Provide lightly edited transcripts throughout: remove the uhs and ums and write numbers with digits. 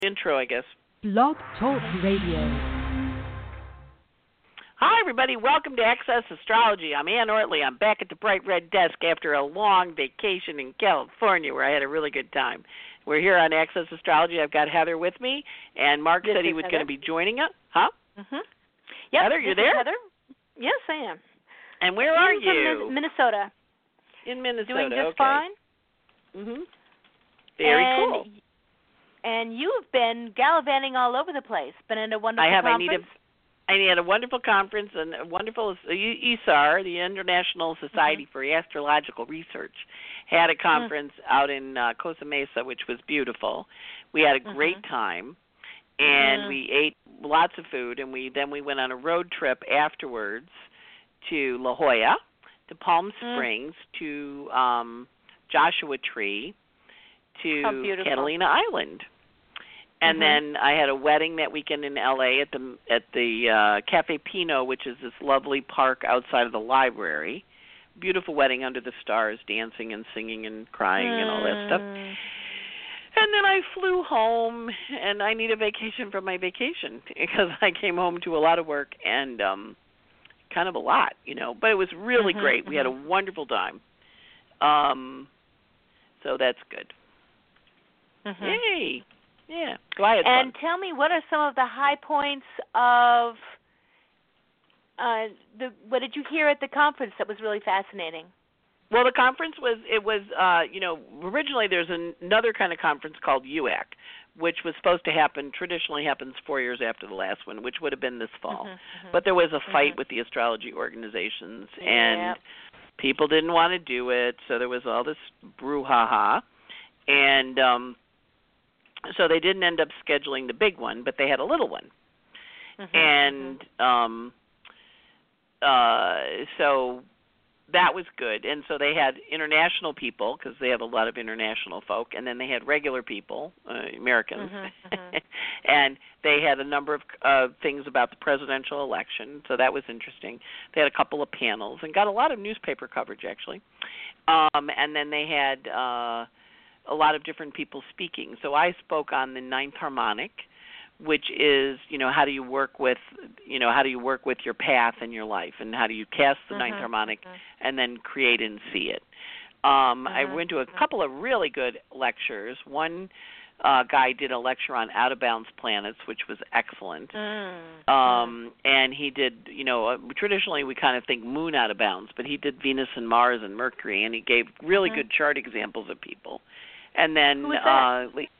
Intro, I guess. Blog Talk Radio. Hi, everybody. Welcome to Access Astrology. I'm Ann Ortley. I'm back at the Bright Red Desk after a long vacation in California where I had a really good time. We're here on Access Astrology. I've got Heather with me, and Mark said he was going to be joining us. Huh? Mm-hmm. Yep, Heather, you there? Heather? Yes, I am. And where are you? From Minnesota. In Minnesota. Doing just okay. fine. Mm-hmm. Very cool. And you've been gallivanting all over the place. Been in a wonderful conference. I had a wonderful conference and a wonderful ISAR, the International Society for Astrological Research, had a conference out in Costa Mesa, which was beautiful. We had a great time, and we ate lots of food, and then we went on a road trip afterwards to La Jolla, to Palm Springs, to Joshua Tree, to Catalina Island. And then I had a wedding that weekend in LA at the Cafe Pino, which is this lovely park outside of the library. Beautiful wedding under the stars, dancing and singing and crying and all that stuff. And then I flew home, and I need a vacation from my vacation because I came home to a lot of work and kind of a lot, But it was really great. We had a wonderful time. So that's good. Yay. Yeah, go ahead. And tell me, what are some of the high points of what did you hear at the conference that was really fascinating? Well, the conference originally there's another kind of conference called UAC, which was supposed to traditionally happens 4 years after the last one, which would have been this fall. But there was a fight with the astrology organizations, and people didn't want to do it, so there was all this brouhaha. And so they didn't end up scheduling the big one, but they had a little one. And so that was good. And so they had international people, because they have a lot of international folk, and then they had regular people, Americans. And they had a number of things about the presidential election, so that was interesting. They had a couple of panels and got a lot of newspaper coverage, actually. And then they had a lot of different people speaking. So I spoke on the ninth harmonic, which is, how do you work with your path in your life, and how do you cast the ninth harmonic and then create and see it. I went to a couple of really good lectures. One guy did a lecture on out of bounds planets, which was excellent. And he did, traditionally we kind of think moon out of bounds, but he did Venus and Mars and Mercury, and he gave really good chart examples of people. And then, who was that?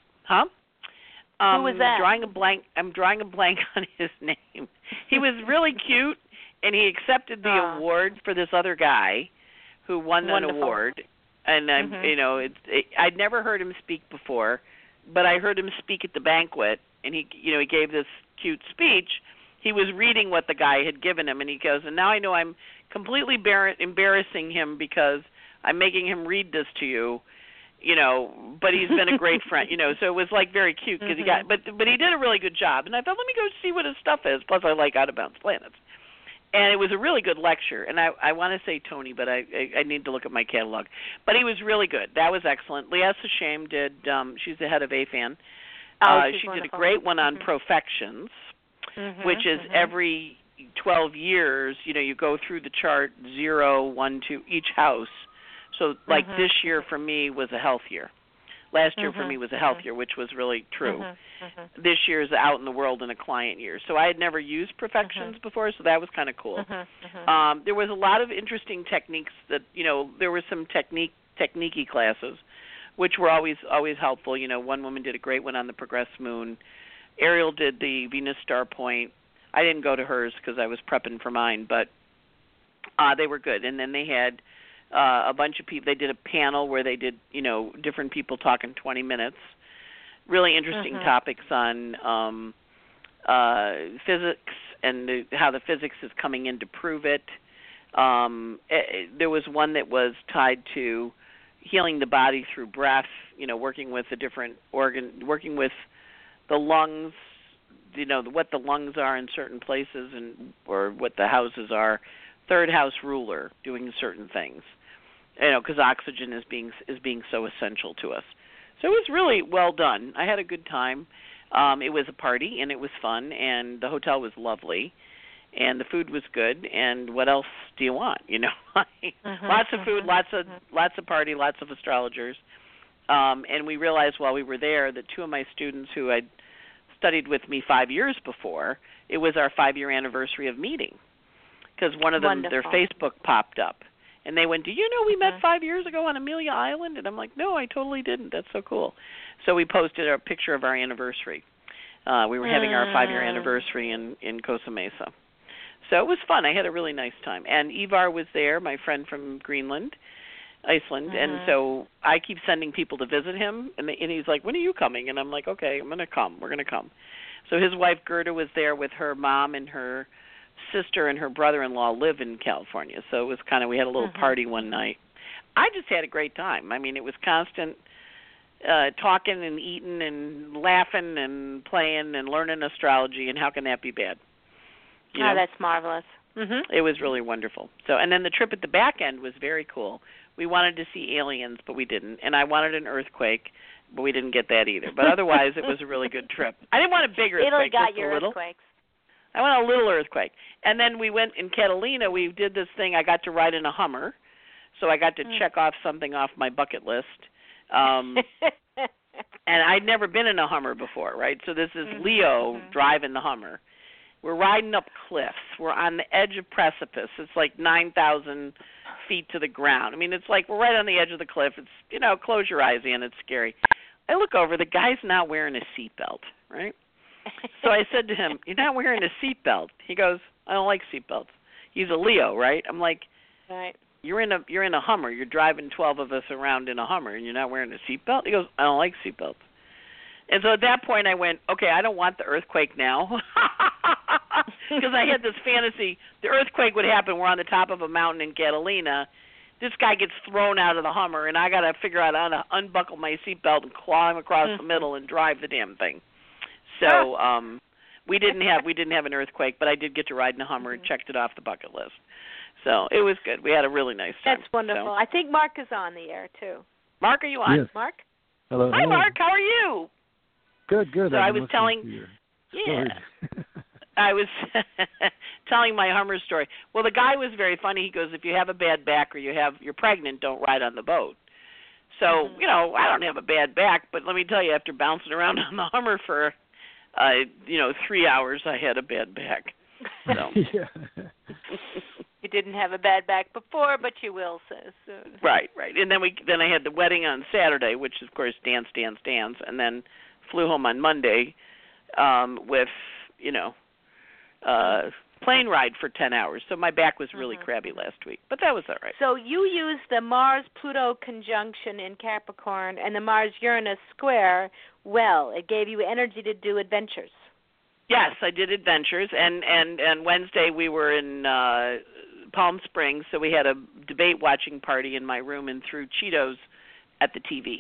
Who was that? I'm drawing a blank on his name. He was really cute, and he accepted the award for this other guy who won an award. And I'd never heard him speak before, but I heard him speak at the banquet, and he gave this cute speech. He was reading what the guy had given him, and he goes, and now I know I'm completely embarrassing him because I'm making him read this to you. But he's been a great friend, so it was like very cute because he got, but he did a really good job, and I thought, let me go see what his stuff is. Plus, I like out of bounds planets, and it was a really good lecture. And I want to say Tony, but I need to look at my catalog. But he was really good. That was excellent. Leah Sasham did. She's the head of AFAN. She did a great one on profections, which is every 12 years. You go through the chart 0, 1, 2 each house. So, like this year for me was a health year. Last year for me was a health year, which was really true. This year is out in the world in a client year. So I had never used profections before, so that was kind of cool. There was a lot of interesting techniques that, there were some technique-y classes, which were always helpful. One woman did a great one on the progressed moon. Ariel did the Venus star point. I didn't go to hers because I was prepping for mine, but they were good. And then they had a bunch of people. They did a panel where they did, different people talking 20 minutes. Really interesting topics on physics and how the physics is coming in to prove it. There was one that was tied to healing the body through breath, working with a different organ, working with the lungs, what the lungs are in certain places or what the houses are. Third house ruler doing certain things. Because oxygen is being so essential to us. So it was really well done. I had a good time. It was a party, and it was fun, and the hotel was lovely, and the food was good, and what else do you want? Lots of food, lots of party, lots of astrologers. And we realized while we were there that two of my students who had studied with me 5 years before, it was our 5-year anniversary of meeting, because one of them, their Facebook popped up. And they went, do you know we met 5 years ago on Amelia Island? And I'm like, no, I totally didn't. That's so cool. So we posted a picture of our anniversary. We were having our 5-year anniversary in Costa Mesa. So it was fun. I had a really nice time. And Ivar was there, my friend from Greenland, Iceland. And so I keep sending people to visit him. And he's like, when are you coming? And I'm like, okay, I'm going to come. We're going to come. So his wife, Gerda, was there with her mom and her sister, and her brother-in-law live in California. So it was kind of, we had a little party one night. I just had a great time. I mean, it was constant talking and eating and laughing and playing and learning astrology, and how can that be bad? Oh, that's marvelous. It was really wonderful. So, and then the trip at the back end was very cool. We wanted to see aliens, but we didn't. And I wanted an earthquake, but we didn't get that either. But otherwise, it was a really good trip. I didn't want a big earthquake. Italy got just your a little. Earthquakes. I want a little earthquake. And then we went in Catalina. We did this thing. I got to ride in a Hummer, so I got to check off something off my bucket list. And I'd never been in a Hummer before, right? So this is Leo driving the Hummer. We're riding up cliffs. We're on the edge of precipice. It's like 9,000 feet to the ground. I mean, it's like we're right on the edge of the cliff. It's, close your eyes, and it's scary. I look over. The guy's not wearing a seatbelt, right? So I said to him, you're not wearing a seatbelt. He goes, I don't like seatbelts. He's a Leo, right? I'm like, right. You're in a Hummer. You're driving 12 of us around in a Hummer, and you're not wearing a seatbelt? He goes, I don't like seatbelts. And so at that point I went, okay, I don't want the earthquake now. Because I had this fantasy, the earthquake would happen. We're on the top of a mountain in Catalina. This guy gets thrown out of the Hummer, and I got to figure out how to unbuckle my seatbelt and climb across the middle and drive the damn thing. So we didn't have an earthquake, but I did get to ride in a Hummer and checked it off the bucket list. So it was good. We had a really nice time. That's wonderful. So. I think Mark is on the air too. Mark, are you on? Yes. Mark? Hello. Hi, Mark. How are you? Good. So I was telling. I was telling my Hummer story. Well, the guy was very funny. He goes, if you have a bad back or you're pregnant, don't ride on the boat. So, I don't have a bad back, but let me tell you, after bouncing around on the Hummer for, 3 hours, I had a bad back. So. You didn't have a bad back before, but you will soon. Right. And then I had the wedding on Saturday, which, of course, dance, and then flew home on Monday with, plane ride for 10 hours. So my back was really crabby last week, but that was all right. So you used the Mars-Pluto conjunction in Capricorn and the Mars-Uranus square well. It gave you energy to do adventures. Yes, I did adventures, and Wednesday we were in Palm Springs, so we had a debate watching party in my room and threw Cheetos at the TV.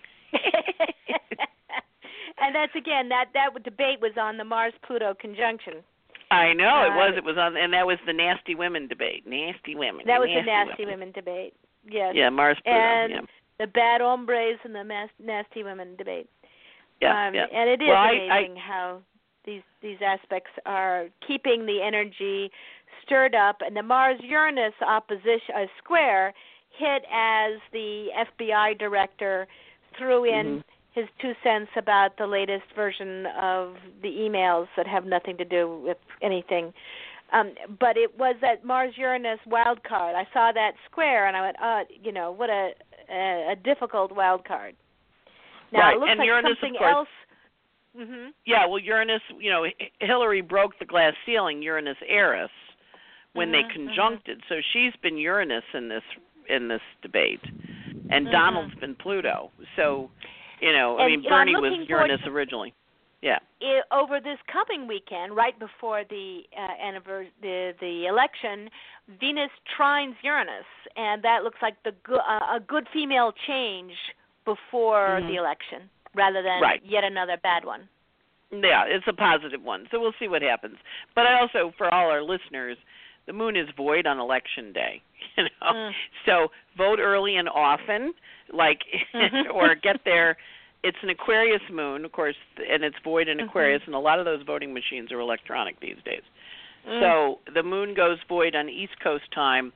And that's, again, that debate was on the Mars-Pluto conjunction. I know, it was on, and that was the nasty women debate. Nasty women. That was the nasty women debate, yes. Yeah, Mars-Pluto, and the bad hombres and the nasty women debate. Yeah, And it is amazing how these aspects are keeping the energy stirred up, and the Mars-Uranus opposition square hit as the FBI director threw in his 2 cents about the latest version of the emails that have nothing to do with anything. But it was that Mars-Uranus wild card. I saw that square, and I went, what a difficult wild card. Now, it looks like Uranus, something of course, else. Yeah, well, Uranus, Hillary broke the glass ceiling, Uranus Eris, when they conjuncted. So she's been Uranus in this debate, and Donald's been Pluto. So, Bernie was Uranus originally. Yeah. Over this coming weekend, right before the election, Venus trines Uranus, and that looks like a good female change before the election, rather than yet another bad one. Yeah, it's a positive one. So we'll see what happens. But I also, for all our listeners, the moon is void on election day. So vote early and often, or get there it's an Aquarius moon, of course, and it's void in Aquarius, and a lot of those voting machines are electronic these days. So the moon goes void on East Coast time,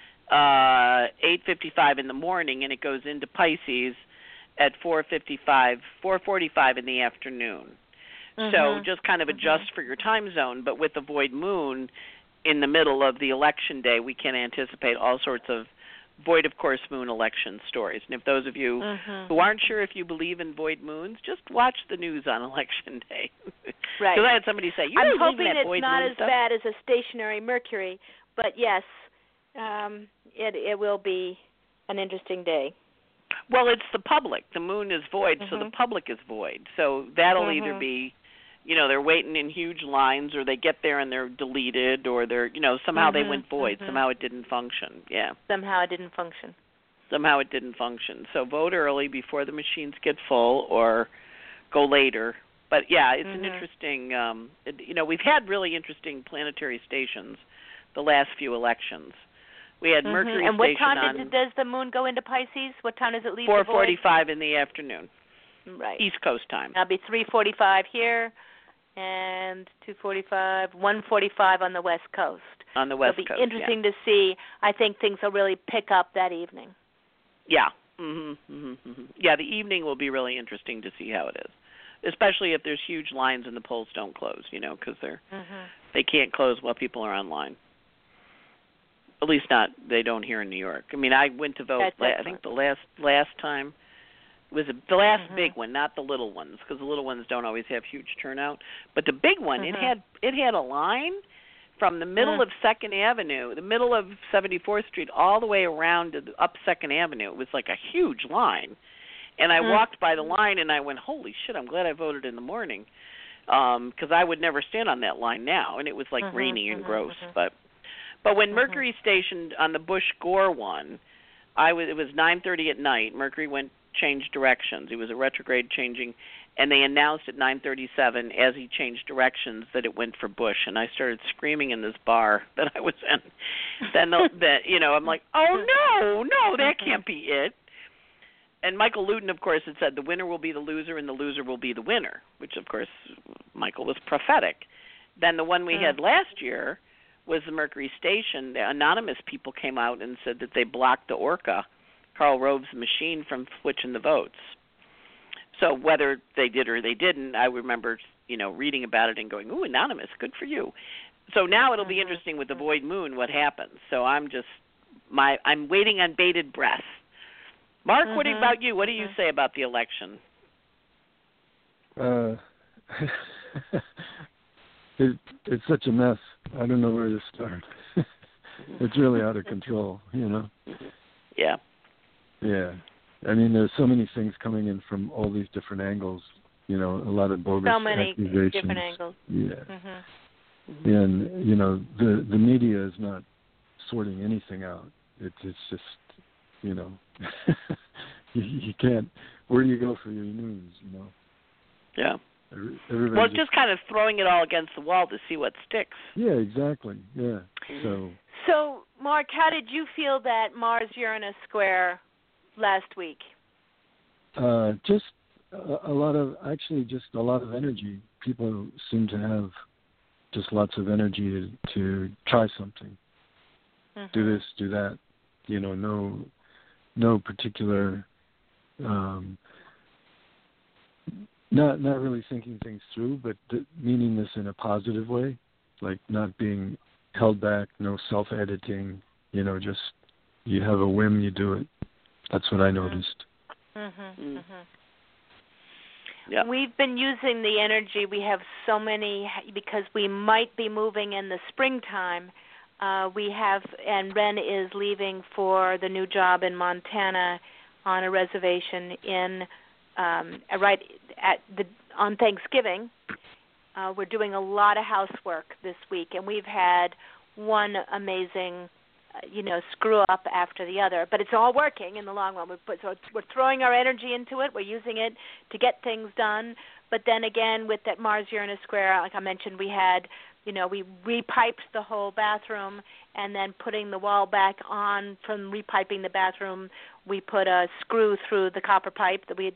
8:55 in the morning, and it goes into Pisces at 4:45 in the afternoon. So just kind of adjust for your time zone, but with the void moon in the middle of the election day, we can anticipate all sorts of void of course moon election stories. And if those of you who aren't sure if you believe in void moons, just watch the news on election day. Right. Because I had somebody say, I'm hoping that it's void not moon as stuff? bad as a stationary Mercury, but yes, it will be an interesting day. Well, it's the public. The moon is void, so the public is void. So that'll either be, they're waiting in huge lines, or they get there and they're deleted, or they're, somehow they went void. Somehow it didn't function. Yeah. Somehow it didn't function. So vote early before the machines get full, or go later. But yeah, it's an interesting. We've had really interesting planetary stations the last few elections. We had Mercury and what station time does the moon go into Pisces? What time does it leave? 4:45 in the afternoon. Right. East Coast time. That'll be 3:45 here, and 2:45, 1:45 on the West Coast. On the West Coast. It'll be interesting to see. I think things will really pick up that evening. Yeah. Yeah, the evening will be really interesting to see how it is, especially if there's huge lines and the polls don't close. Because they can't close while people are online. At least they don't here in New York. I mean, I went to vote. I think the last time was the last big one, not the little ones, because the little ones don't always have huge turnout. But the big one, it had a line from the middle of 2nd Avenue, the middle of 74th Street, all the way around to up 2nd Avenue. It was like a huge line, and I walked by the line and I went, "Holy shit! I'm glad I voted in the morning," because I would never stand on that line now, and it was like rainy and gross, But when Mercury stationed on the Bush-Gore one, it was 9:30 at night. Mercury changed directions. It was a retrograde changing, and they announced at 9:37 as he changed directions that it went for Bush. And I started screaming in this bar that I was in. Then I'm like, oh no, that can't be it. And Michael Lutin, of course, had said the winner will be the loser and the loser will be the winner, which of course Michael was prophetic. Then the one we had last year was the Mercury station. The anonymous people came out and said that they blocked the Orca, Karl Rove's machine, from switching the votes. So whether they did or they didn't, I remember, reading about it and going, "Ooh, anonymous, good for you." So now it'll be interesting with the void moon what happens. So I'm waiting on bated breath. Mark, what about you? What do you say about the election? It's such a mess. I don't know where to start. It's really out of control, Yeah. Yeah. I mean, there's so many things coming in from all these different angles, a lot of bogus accusations. So many different angles. Yeah. And, the media is not sorting anything out. It's just, you can't, where do you go for your news, Yeah. Well, it's just kind of throwing it all against the wall to see what sticks. Yeah, exactly. Yeah. So, Mark, how did you feel that Mars-Uranus square last week? Just a lot of energy. People seem to have just lots of energy to try something. Do this, do that. No particular. Not really thinking things through, but meaning this in a positive way, like not being held back, no self-editing, just you have a whim, you do it. That's what I noticed. Yeah. We've been using the energy. We have so many, because we might be moving in the springtime. And Ren is leaving for the new job in Montana on a reservation on Thanksgiving. We're doing a lot of housework this week, and we've had one amazing, screw up after the other. But it's all working in the long run. We're throwing our energy into it. We're using it to get things done. But then again, with that Mars-Uranus square, like I mentioned, we had, we repiped the whole bathroom, and then putting the wall back on from repiping the bathroom, we put a screw through the copper pipe that we had just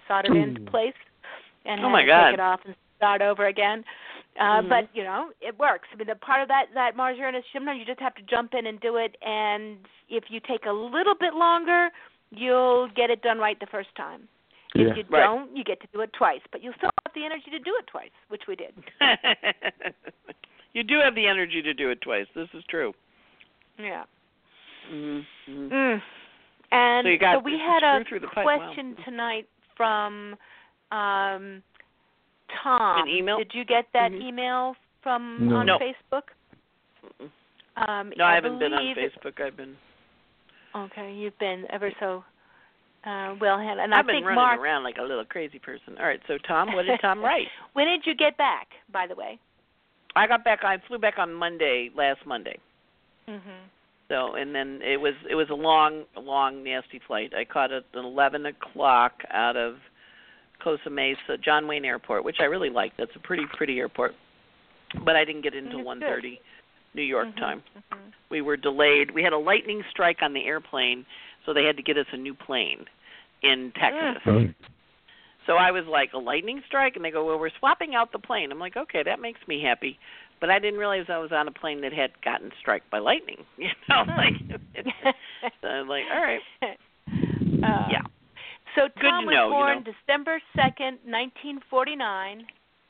soldered into place and oh had my to God. take it off and start over again. But, you know, it works. I mean, the part of that Mars-Uranus, sometimes you just have to jump in and do it, and if you take a little bit longer, you'll get it done right the first time. If you don't, you get to do it twice. But you'll still have the energy to do it twice, which we did. You do have the energy to do it twice. This is true. Yeah. Mm-hmm. And so we had a question tonight from Tom. An email? Did you get that email from on Facebook? No, I haven't been on Facebook. I've been. Okay, you've been ever so well handled. And I've been running around like a little crazy person. All right, so Tom, what did Tom write? When did you get back, by the way? I flew back on last Monday. So, and then it was a long, nasty flight. I caught it at 11 o'clock out of Costa Mesa, John Wayne Airport, which I really like. That's a pretty airport. But I didn't get into 1:30 New York time. We were delayed. We had a lightning strike on the airplane, so they had to get us a new plane in Texas. So I was like, a lightning strike? And they go, well, we're swapping out the plane. I'm like, okay, that makes me happy. But I didn't realize I was on a plane that had gotten struck by lightning. You know, so I'm like, all right. Yeah. So Tom was born you know. December 2nd, 1949.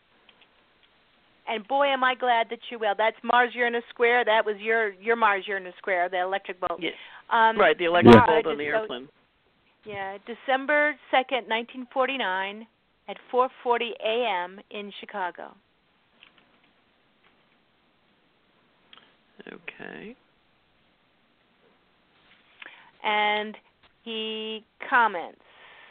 And boy, am I glad that you will. That's Mars-Uranus square. That was your Mars-Uranus square, the electric bolt. Yes. Right, the electric bolt on the airplane. Yeah, December 2nd, 1949 at 4:40 a.m. in Chicago. Okay. And he comments,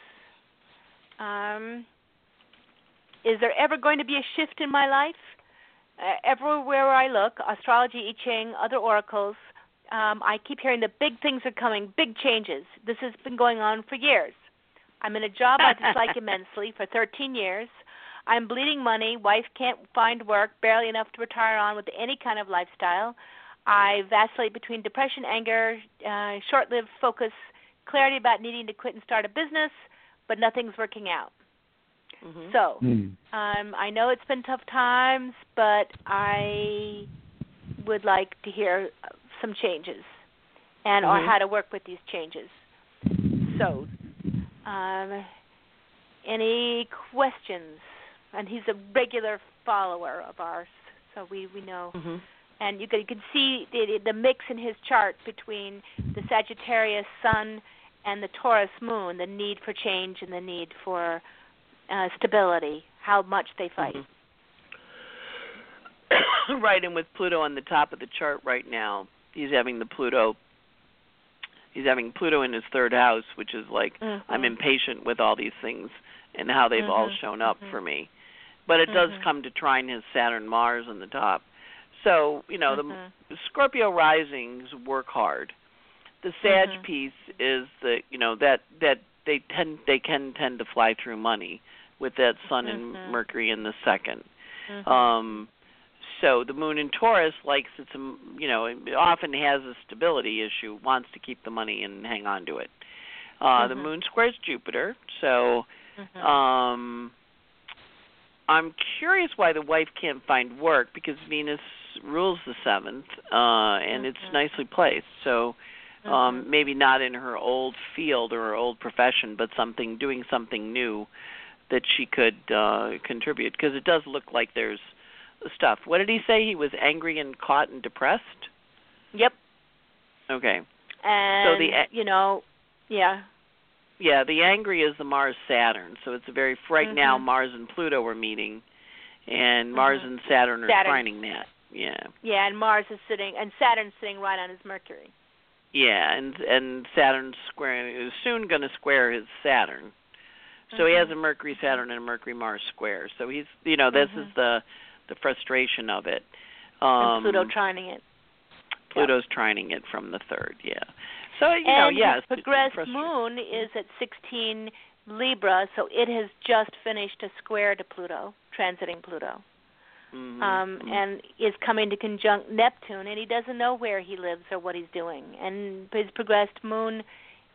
is there ever going to be a shift in my life? Everywhere I look, astrology, I Ching, other oracles, I keep hearing that big things are coming, big changes. This has been going on for years. I'm in a job I dislike immensely for 13 years. I'm bleeding money. Wife can't find work, barely enough to retire on with any kind of lifestyle. I vacillate between depression, anger, short-lived focus, clarity about needing to quit and start a business, but nothing's working out. So I know it's been tough times, but I would like to hear some changes and or how to work with these changes. So any questions? And he's a regular follower of ours, so we know. And you can see the mix in his chart between the Sagittarius sun and the Taurus moon, the need for change and the need for stability, how much they fight. Right, and with Pluto on the top of the chart right now, he's having Pluto in his third house, which is like, I'm impatient with all these things and how they've all shown up for me. But it does come to trine his Saturn Mars on the top. So, you know, the Scorpio risings work hard. The Sag piece is that they can tend to fly through money with that Sun and Mercury in the second. So the Moon in Taurus likes it often has a stability issue, wants to keep the money and hang on to it. The Moon squares Jupiter, so I'm curious why the wife can't find work, because Venus rules the 7th, and it's nicely placed. So maybe not in her old field or her old profession, but doing something new that she could contribute, because it does look like there's stuff. What did he say? He was angry and caught and depressed? Yep. Okay. And, so Yeah, the angry is the Mars-Saturn. So it's right now Mars and Pluto are meeting, and Mars and Saturn are trining that. Yeah. Yeah, and Mars is Saturn's sitting right on his Mercury. Yeah, and Saturn's is soon going to square his Saturn. So he has a Mercury-Saturn and a Mercury-Mars square. So he's, this is the frustration of it. And Pluto trining it. Pluto's trining it from the third, yeah. So, his progressed moon is at 16 Libra, so it has just finished a square to Pluto, transiting Pluto. And is coming to conjunct Neptune, and he doesn't know where he lives or what he's doing. And his progressed moon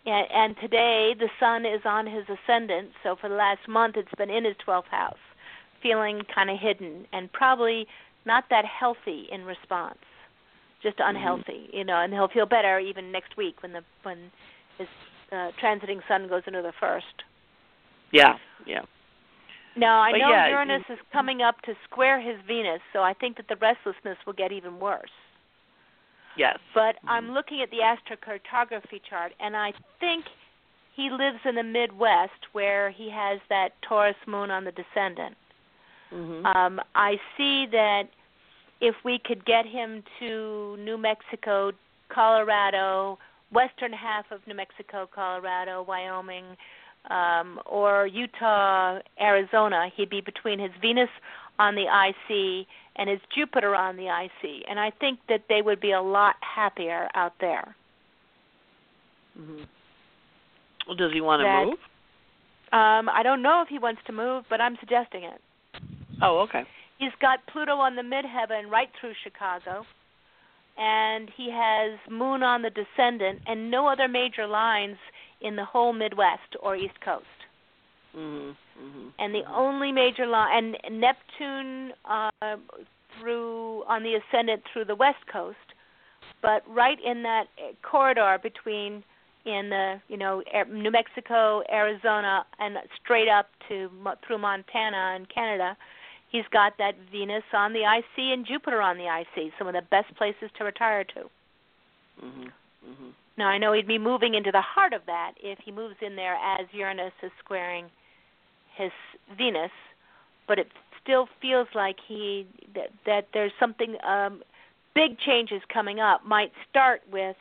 And today the sun is on his ascendant, so for the last month it's been in his 12th house, feeling kind of hidden and probably not that healthy in response, just unhealthy, and he'll feel better even next week when his transiting sun goes into the first. Yeah. Now, I know Uranus is coming up to square his Venus, so I think that the restlessness will get even worse. Yes. But I'm looking at the astrocartography chart, and I think he lives in the Midwest where he has that Taurus moon on the descendant. Mm-hmm. I see that if we could get him to New Mexico, Colorado, western half of New Mexico, Colorado, Wyoming, or Utah, Arizona, he'd be between his Venus on the IC and his Jupiter on the IC. And I think that they would be a lot happier out there. Mm-hmm. Well, does he want to move? I don't know if he wants to move, but I'm suggesting it. Oh, okay. He's got Pluto on the midheaven right through Chicago, and he has Moon on the descendant and no other major lines in the whole Midwest or East Coast. Mm-hmm. Mm-hmm. And the only major line, and Neptune through on the ascendant through the West Coast, but right in that corridor between New Mexico, Arizona, and straight up through Montana and Canada, he's got that Venus on the IC and Jupiter on the IC, some of the best places to retire to. Mm-hmm. Mm-hmm. Now, I know he'd be moving into the heart of that if he moves in there as Uranus is squaring his Venus, but it still feels like that there's something, big changes coming up. Might start with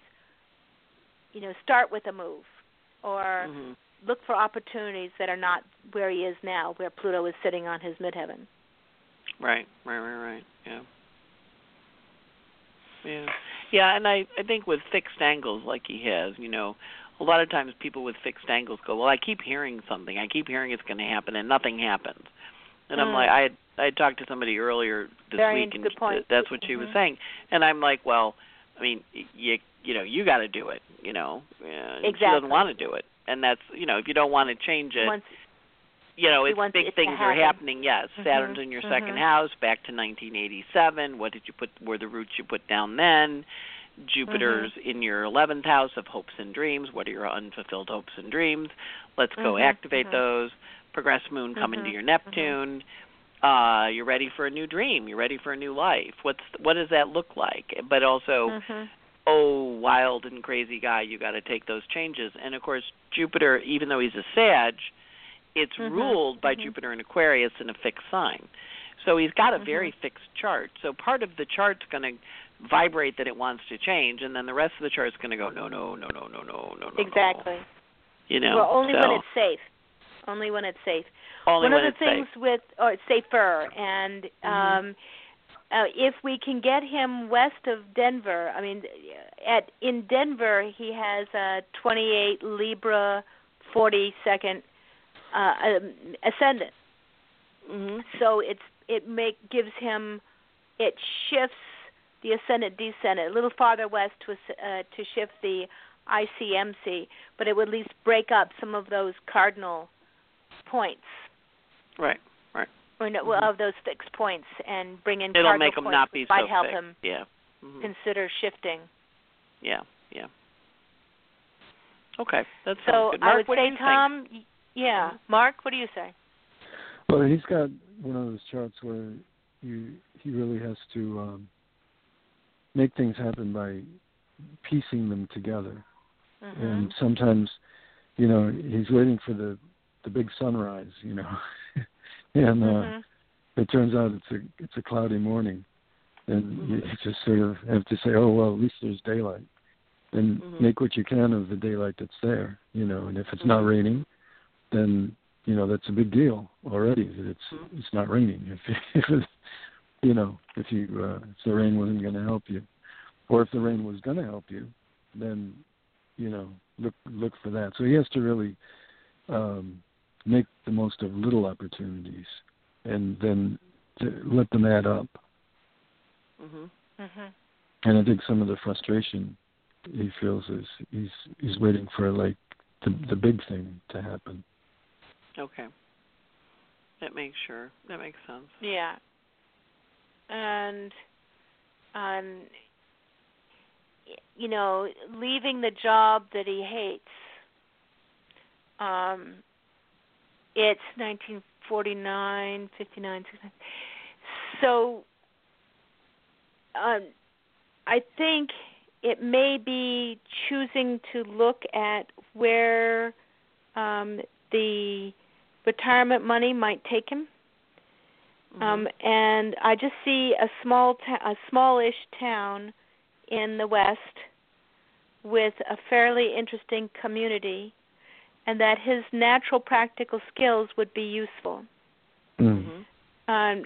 a move, or look for opportunities that are not where he is now, where Pluto is sitting on his midheaven. Right. Yeah, and I think with fixed angles like he has, a lot of times people with fixed angles go, well, I keep hearing something. I keep hearing it's going to happen, and nothing happens. And I'm like, I had talked to somebody earlier this week, and that's what she was saying. And I'm like, well, I mean, you got to do it, Exactly. She doesn't want to do it. And that's, if you don't want to change it, it's big things are happening, yes. Saturn's in your second house, back to 1987. What were the roots you put down then? Jupiter's in your 11th house of hopes and dreams. What are your unfulfilled hopes and dreams? Let's go activate those. Progress moon coming to your Neptune. You're ready for a new dream. You're ready for a new life. What does that look like? But also, wild and crazy guy, you got to take those changes. And, of course, Jupiter, even though he's a Sag, it's ruled by Jupiter in Aquarius in a fixed sign. So he's got a very fixed chart. So part of the chart's going to vibrate that it wants to change, and then the rest of the chart's going to go, no. Exactly. Well, only when it's safe. Only when it's safe. One of the things it's safer, and if we can get him west of Denver, I mean, in Denver he has a 28 Libra 42nd ascendant. So gives him, it shifts the ascendant descendant a little farther west to shift the ICMC, but it would at least break up some of those cardinal points. Right. Or of those fixed points, and bring in It'll cardinal make them points not be might so help fixed. him consider shifting. Yeah. Okay, that sounds so good. Mark, I would what say, do you Tom, think? Mark, what do you say? Well, he's got one of those charts where he really has to make things happen by piecing them together. And sometimes, he's waiting for the big sunrise, and it turns out it's a cloudy morning, and you just sort of have to say, oh, well, at least there's daylight, and make what you can of the daylight that's there, and if it's not raining, then, that's a big deal already, that it's not raining. If the rain wasn't going to help you, or if the rain was going to help you, then, look for that. So he has to really make the most of little opportunities, and then to let them add up. And I think some of the frustration he feels is he's waiting for like the big thing to happen. Okay. That makes sense. Yeah. And leaving the job that he hates. It's 1949, 59, 69. So I think it may be choosing to look at where the retirement money might take him. And I just see a smallish town in the West with a fairly interesting community, and that his natural practical skills would be useful. And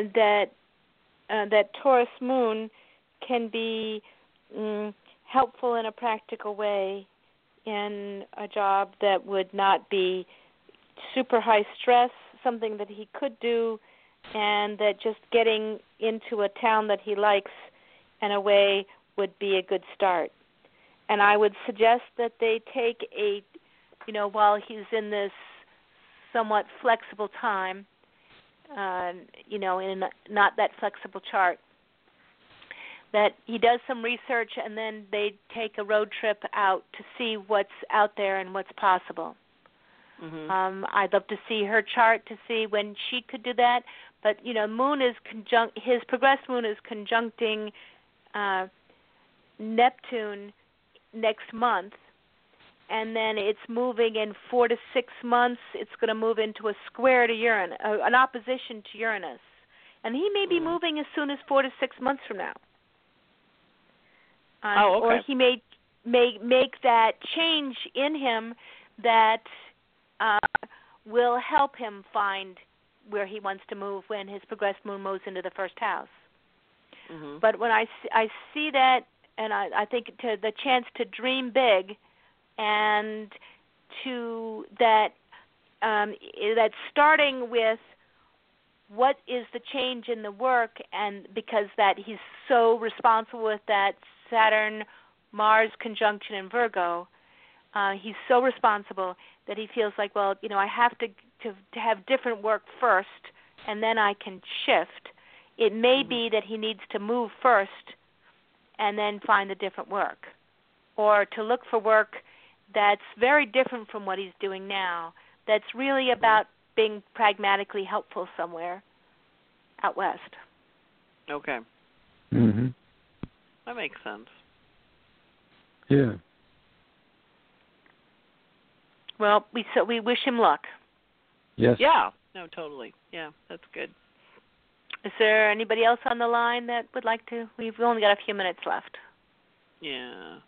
that Taurus moon can be helpful in a practical way in a job that would not be super high stress, something that he could do, and that just getting into a town that he likes in a way would be a good start. And I would suggest that they take while he's in this somewhat flexible time, in not that flexible chart, that he does some research and then they take a road trip out to see what's out there and what's possible. I'd love to see her chart to see when she could do that. But moon is his progressed moon is conjuncting Neptune next month, and then it's moving in 4 to 6 months. It's going to move into a square to Uranus, an opposition to Uranus, and he may be moving as soon as 4 to 6 months from now. Okay. Or he may make that change in him that will help him find where he wants to move when his progressed moon moves into the first house. But when I see that, and I think to the chance to dream big, and to that starting with what is the change in the work, and because that he's so responsible with that Saturn-Mars conjunction in Virgo, he's so responsible that he feels like, I have to have different work first, and then I can shift. It may be that he needs to move first and then find the different work, or to look for work that's very different from what he's doing now, that's really about being pragmatically helpful somewhere out west. Okay. That makes sense. Yeah. Well, we wish him luck. Yes. Yeah. No, totally. Yeah, that's good. Is there anybody else on the line that would like to? We've only got a few minutes left. Yeah.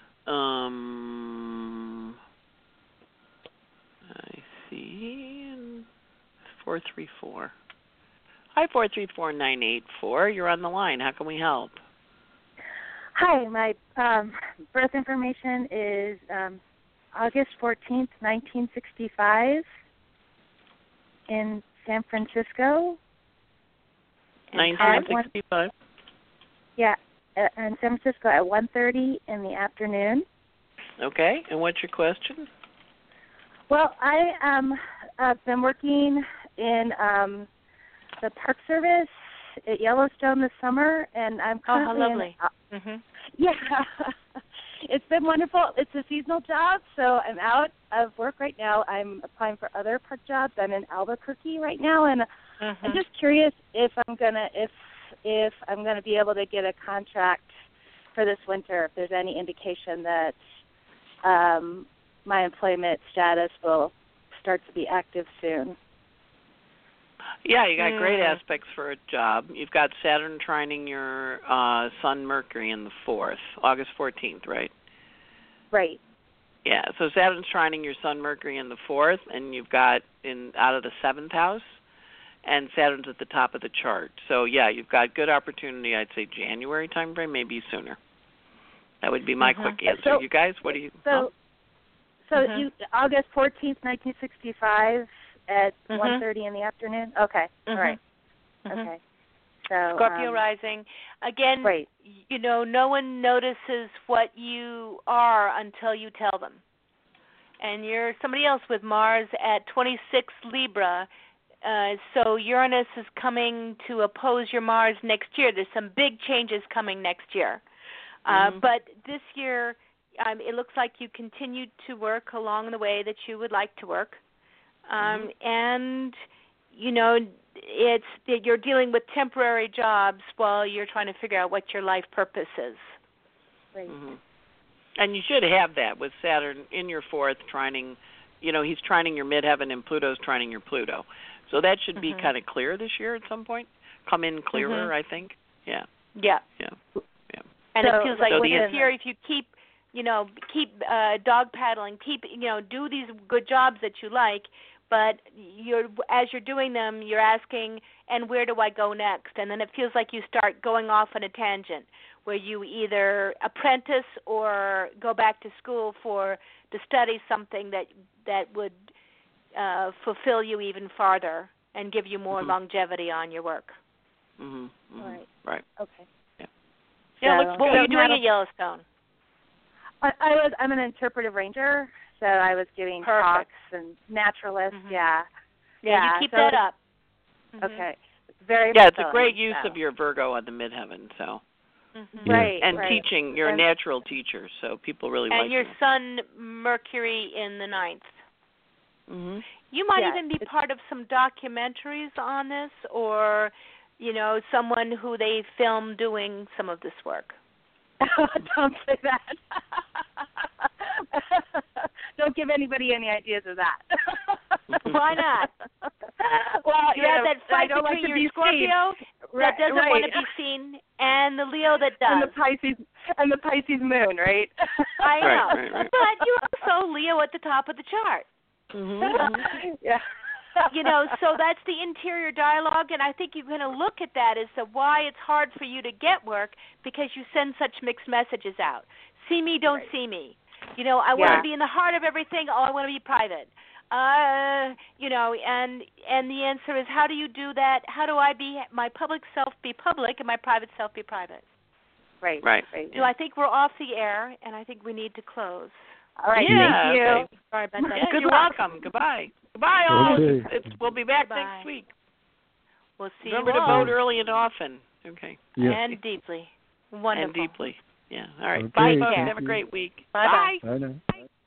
I see. 434. Hi, 434-984. You're on the line. How can we help? Hi, my birth information is August 14th, 1965 in San Francisco. 1965? Yeah, in San Francisco at 1:30 in the afternoon. Okay, and what's your question? Well, I've been working in the Park Service at Yellowstone this summer, and I'm currently how lovely. Yeah, it's been wonderful. It's a seasonal job, so I'm out of work right now. I'm applying for other park jobs. I'm in Albuquerque right now, and I'm just curious if I'm gonna be able to get a contract for this winter. If there's any indication that my employment status will start to be active soon. Yeah, you got great aspects for a job. You've got Saturn trining your Sun Mercury in the 4th, August 14th, right? Right. Yeah, so Saturn's trining your Sun Mercury in the 4th, and you've got out of the 7th house, and Saturn's at the top of the chart. So, yeah, you've got good opportunity, I'd say January time frame, maybe sooner. That would be my quick answer. So, you guys, what do you... August 14th, 1965 at 1:30 in the afternoon? Okay, all right. Okay. So, Scorpio rising. Again, right. No one notices what you are until you tell them. and you're somebody else with Mars at 26 Libra. So Uranus is coming to oppose your Mars next year. There's some big changes coming next year. But this year, it looks like you continue to work along the way that you would like to work. And, it's that you're dealing with temporary jobs while you're trying to figure out what your life purpose is. Right. And you should have that with Saturn in your fourth trining. He's trining your midheaven and Pluto's trining your Pluto. So that should be kind of clear this year at some point. Come in clearer, I think. Yeah. Yeah. And it feels like this year, if you keep dog paddling, do these good jobs that you like, but as you're doing them, you're asking, and where do I go next? And then it feels like you start going off on a tangent where you either apprentice or go back to school to study something that would fulfill you even farther and give you more longevity on your work. Right. Okay. What were you doing at Yellowstone? I'm an interpretive ranger, so I was giving talks and naturalist. Yeah, you keep that up. Okay. Very it's a great use of your Virgo on the midheaven. So. Right. And teaching, you're a natural teacher, so people really like you. And your Sun, Mercury in the 9th. You might even be part of some documentaries on this, or someone who they film doing some of this work. Don't say that. Don't give anybody any ideas of that. Why not? Well, you have that fight between your Scorpio that doesn't want to be seen and the Leo that does. And the Pisces moon, right? I know. Right. But you also Leo at the top of the chart. Yeah. So that's the interior dialogue, and I think you're going to look at that as to why it's hard for you to get work, because you send such mixed messages out. See me, don't see me. I want to be in the heart of everything. Oh, I want to be private. And the answer is, how do you do that? How do I be my public self be public and my private self be private? Right. I think we're off the air, and I think we need to close. All right, thank you. Okay. Sorry about that. You're welcome. Goodbye. Goodbye, all. Okay. We'll be back Goodbye. next week. We'll see Remember you to vote early and often. Okay. Yeah. And deeply. Wonderful. And deeply. Yeah. All right. Okay, Bye, folks. thank Have a you. great week. Bye-bye. Bye now.